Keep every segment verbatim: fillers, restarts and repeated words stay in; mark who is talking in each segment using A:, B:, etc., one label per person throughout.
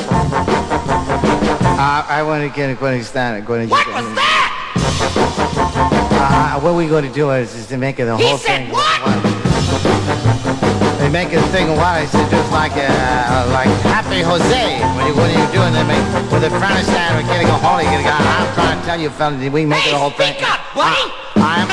A: Uh, I want to get going to stand. Going to
B: What was that?
A: Uh, what we're going to do is, is to make it the
B: He
A: whole
B: said
A: thing.
B: what?
A: They make it a thing of what I said, just like uh, like Happy Jose. When you when you're doing them, with the Spanish stand, we're getting a holy. I'm trying to tell you, fella, we make
B: Hey,
A: it the whole thing.
B: speak up, buddy.
A: Uh, I'm.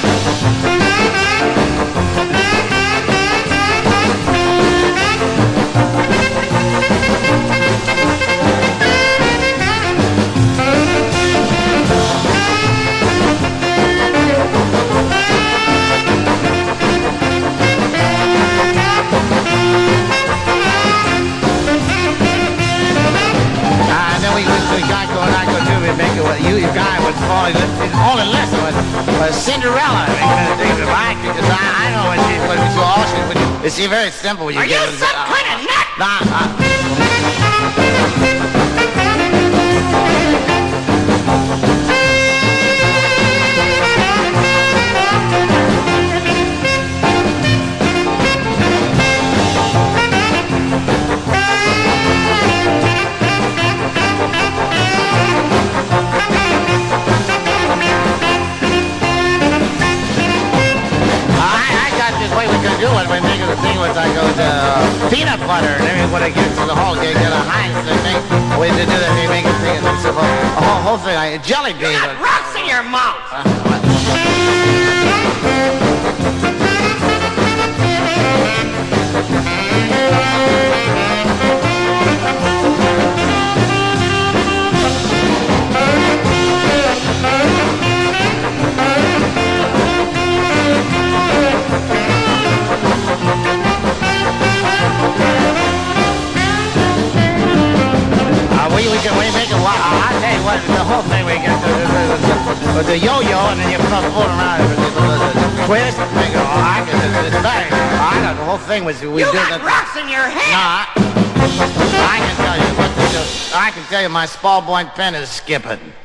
A: You, your guy was falling. His only lesson was, was Cinderella. Because I, I know when she was so awesome. It's very simple. When you
B: Are
A: get
B: you
A: it,
B: some
A: uh,
B: kind of nut?
A: Nah. Uh, do it when they the thing was I go to uh, peanut butter and then when I get to the whole they get a Heinz they make the way to do that they make a thing and it's a whole, a whole, whole thing like a jelly bean.
B: You got rocks in your mouth.
A: Uh, We, we can we make it. Well, I'll tell you what, the whole thing we get the, the, the, the yo-yo and then you put a foot around it, the, the, the twist, and make it. Oh, I can. It's better. I know the whole thing was we
B: you
A: do
B: got
A: the.
B: rocks in your head.
A: Nah, I can tell you what to do. I can tell you my Spallpoint pen is skipping.